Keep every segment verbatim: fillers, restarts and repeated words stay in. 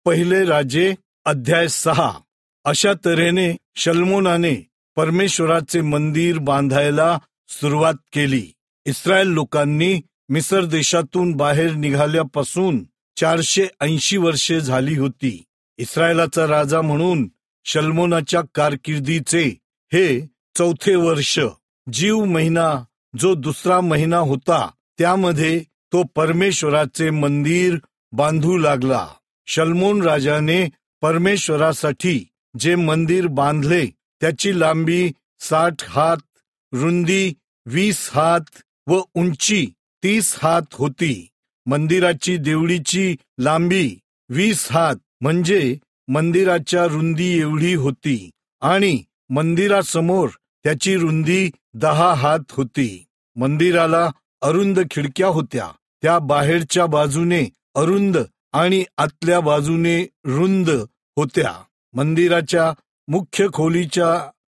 पहिले राजे अध्याय सहा. अशा तऱ्हेने शल्मोनाने परमेश्वराचे मंदिर बांधायला सुरुवात केली. इस्रायल लोकांनी मिस्र देशातून बाहेर निघाल्यापासून चारशे ऐंशी वर्षे झाली होती. इस्रायलाचा राजा म्हणून शल्मोनाच्या कारकिर्दीचे हे चौथे वर्ष. जीव महिना जो दुसरा महिना होता त्यामध्ये तो परमेश्वराचे मंदिर बांधू लागला. शल्मोन राजाने परमेश्वरासाठी जे मंदिर बांधले त्याची लांबी साठ हात, रुंदी वीस हात व उंची तीस हात होती. मंदिराची देवळीची लांबी वीस हात म्हणजे मंदिराच्या रुंदी एवढी होती आणि मंदिरासमोर त्याची रुंदी दहा हात होती. मंदिराला अरुंद खिडक्या होत्या. त्या बाहेरच्या बाजूने अरुंद आणि आतल्या बाजूने रुंद होत्या. मंदिराच्या मुख्य खोलीच्या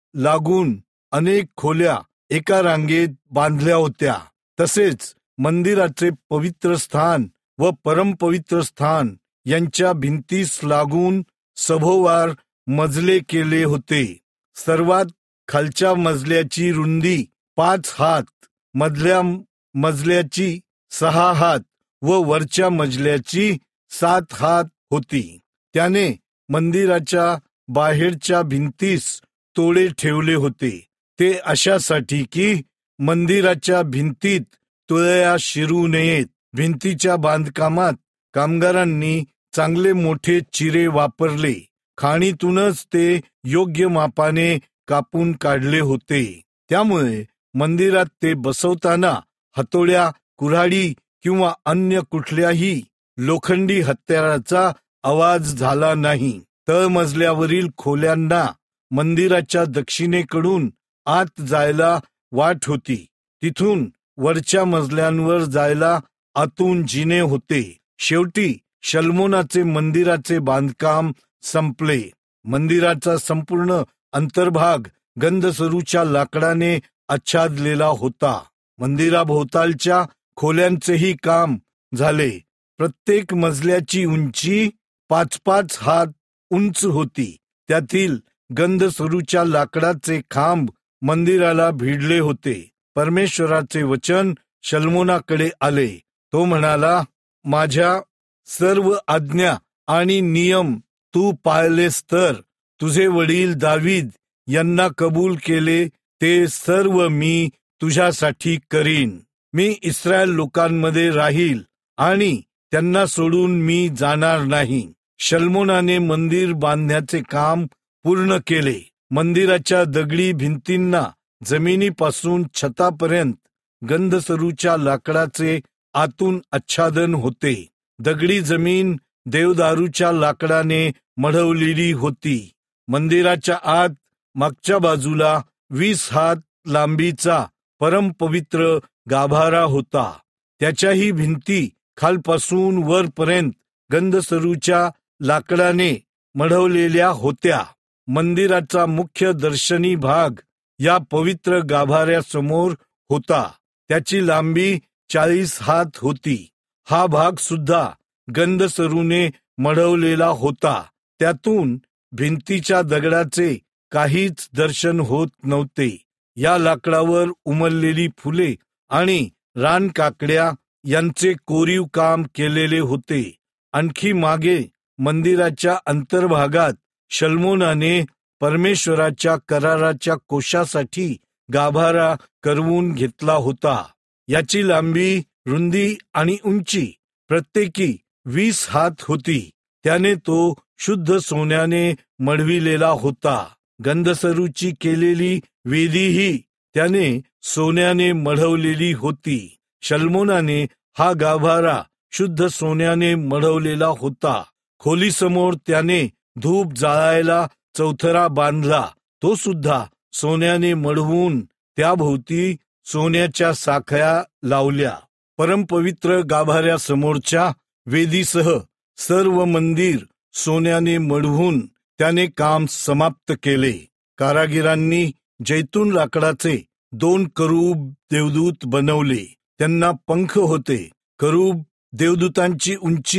लागून अनेक खोल्या एका रांगेत बांधल्या होत्या. तसेच मंदिराचे पवित्र स्थान व परमपवित्र स्थान यांच्या भिंतीस लागून सभोवार मजले केले होते. सर्वात खालच्या मजल्याची रुंदी पाच हात, मधल्या मजल्याची सहा हात व वरच्या मजल्याची सात हात होती. त्याने मंदिराच्या बाहेरच्या भिंतीस तोडे ठेवले होते. ते अशासाठी की मंदिराच्या भिंतीत तुळया शिरू नयेत. भिंतीच्या बांधकामात कामगारांनी चांगले मोठे चिरे वापरले. खाणीतूनच ते योग्य मापाने कापून काढले होते. त्यामुळे मंदिरात ते बसवताना हातोड्या, कुऱ्हाडी किंवा अन्य कुठल्याही लोखंडी हत्याराचा आवाज झाला नाही. तळमजल्यावरील खोल्यांना मंदिराच्या दक्षिणेकडून आत जायला वाट होती. तिथून वरच्या मजल्यांवर जायला आतून जिने होते. शेवटी शल्मोनाचे मंदिराचे बांधकाम संपले. मंदिराचा संपूर्ण अंतर्भाग गंधसरूच्या लाकडाने आच्छादलेला होता. मंदिराभोवतालच्या खोल्यांचेही काम झाले. प्रत्येक मजल्याची उंची पाच पाच हात उंच होती. त्यातील गंधसरूच्या लाकडाचे खांब मंदिराला भिडले होते. परमेश्वराचे वचन शल्मोनाकडे आले. तो म्हणाला, माझ्या सर्व आज्ञा आणि नियम तू पाळलेस तर तुझे वडील दावीद यांना कबूल केले ते सर्व मी तुझ्यासाठी करीन. मी इस्रायल लोकांमध्ये राहील आणि त्यांना सोडून मी जाणार नाही. शल्मोनाने मंदिर बांधण्याचे काम पूर्ण केले. मंदिराच्या दगडी भिंतींना जमिनीपासून छतापर्यंत गंधसरूच्या लाकडाचे आतून आच्छादन होते. दगडी जमीन देवदारूच्या लाकडाने मढवलेली होती. मंदिराच्या आत मागच्या बाजूला वीस हात लांबीचा परमपवित्र गाभारा होता. त्याच्याही भिंती खालपासून वरपर्यंत गंधसरूच्या लाकडाने मढवलेल्या होत्या. मंदिराचा मुख्य दर्शनी भाग या पवित्र गाभाऱ्यासमोर होता. त्याची लांबी चाळीस हात होती. हा भाग सुद्धा गंधसरूने मढवलेला होता. त्यातून भिंतीच्या दगडाचे काहीच दर्शन होत नव्हते. या लाकडावर उमललेली फुले आणि रानकाकड्या यांचे कोरीव काम केलेले होते. आणखी मागे मंदिराच्या अंतर्भागात शल्मोनाने परमेश्वराच्या कराराच्या कोशासाठी गाभारा करवून घेतला होता. याची लांबी, रुंदी आणि उंची प्रत्येकी वीस हात होती. त्याने तो शुद्ध सोन्याने मढविलेला होता. गंधसरूची केलेली वेदीही त्याने सोन्याने मढवलेली होती. शल्मोनाने हा गाभारा शुद्ध सोन्याने मढवलेला होता. खोलीसमोर त्याने धूप जाळायला चौथरा बांधला. तो सुद्धा सोन्याने मढवून त्याभोवती सोन्याच्या साखळ्या लावल्या. परमपवित्र गाभाऱ्यासमोरच्या वेदीसह सर्व मंदिर सोन्याने मढवून त्याने काम समाप्त केले. कारागिरांनी जैतून लाकडाचे दोन करूब देवदूत बनवले. त्यांना पंख होते. करूब देवदूतांची उंची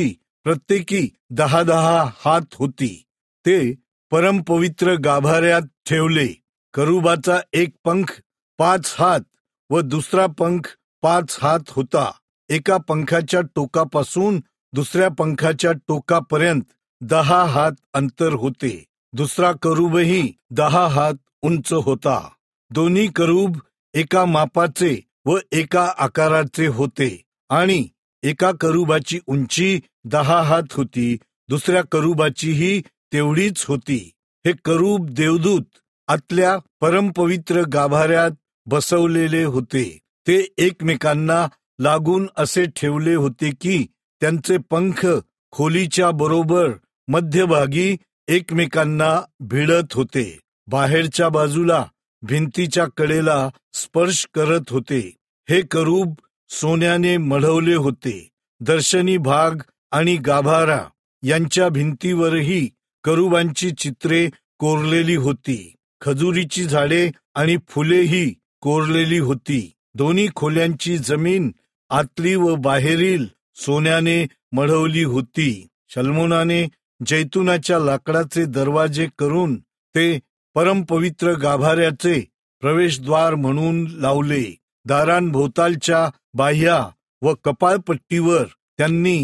प्रत्येकी दहा दहा हात होती. ते परमपवित्र गाभाऱ्यात ठेवले. करूबाचा एक पंख पाच हात व दुसरा पंख पाच हात होता. एका पंखाच्या टोकापासून दुसऱ्या पंखाच्या टोकापर्यंत दहा हात अंतर होते. दुसरा करूबही दहा हात उंच होता. दोन्ही करूब एका मापाचे व एका आकाराचे होते आणि एका करूबाची उंची दहा हात होती, दुसऱ्या करूबाचीही तेवढीच होती. हे करूब देवदूत आतल्या परमपवित्र गाभाऱ्यात बसवलेले होते. ते एकमेकांना लागून असे ठेवले होते की त्यांचे पंख खोलीच्या बरोबर मध्यभागी एकमेकांना भिडत होते. बाहेरच्या बाजूला भिंतीच्या कडेला स्पर्श करत होते. हे करूब सोन्याने मढवले होते. दर्शनी भाग आणि गाभारा यांच्या भिंतीवरही करूबांची चित्रे कोरलेली होती. खजुरीची झाडे आणि फुलेही कोरलेली होती. दोन्ही खोल्यांची जमीन आतली व बाहेरील सोन्याने मढवली होती. शल्मोनाने जैतुनाच्या लाकडाचे दरवाजे करून ते परमपवित्र गाभाऱ्याचे प्रवेशद्वार म्हणून लावले. दारांभोवतालच्या बाह्य व कपाळपट्टीवर त्यांनी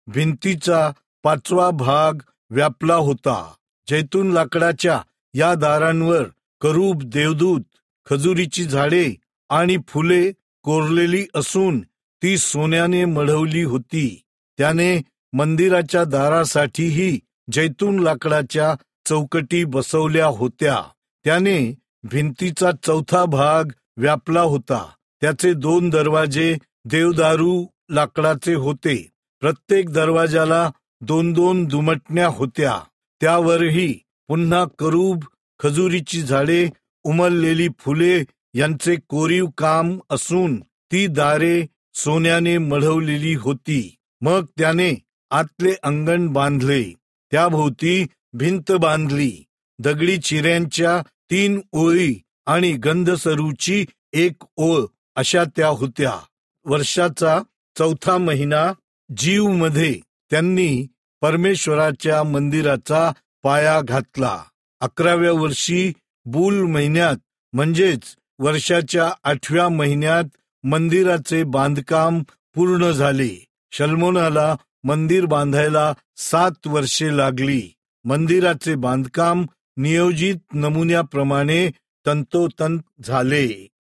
भिंतीचा पाचवा भाग व्यापला होता. जैतून लाकडाच्या या दारांवर करूब देवदूत, खजुरीची झाडे आणि फुले कोरलेली असून ती सोन्याने मढवली होती. त्याने मंदिराच्या दारासाठीही जैतून लाकडाच्या चौकटी बसवल्या होत्या. त्याने भिंतीचा चौथा भाग व्यापला होता. त्याचे दोन दरवाजे देवदारू लाकडाचे होते. प्रत्येक दरवाजाला दोन दोन दुमटण्या होत्या. त्यावरही पुन्हा करूब, खजुरीची झाडे, उमललेली फुले यांचे कोरीव काम असून ती दारे सोन्याने मढवलेली होती. मग त्याने आतले अंगण बांधले. त्याभोवती भिंत बांधली. दगडी चिऱ्यांच्या तीन ओळी आणि गंधसरूची एक ओळ अशा त्या होत्या. वर्षाचा चौथा महिना जीव मध्ये त्यांनी परमेश्वराच्या मंदिराचा पाया घातला. अकराव्या वर्षी बूल महिन्यात म्हणजेच वर्षाच्या आठव्या महिन्यात मंदिराचे बांधकाम पूर्ण झाले. शल्मोनाला मंदिर बांधायला सात वर्षे लागली. मंदिराचे बांधकाम नियोजित नमुन्याप्रमाणे तंतोतंत झाले.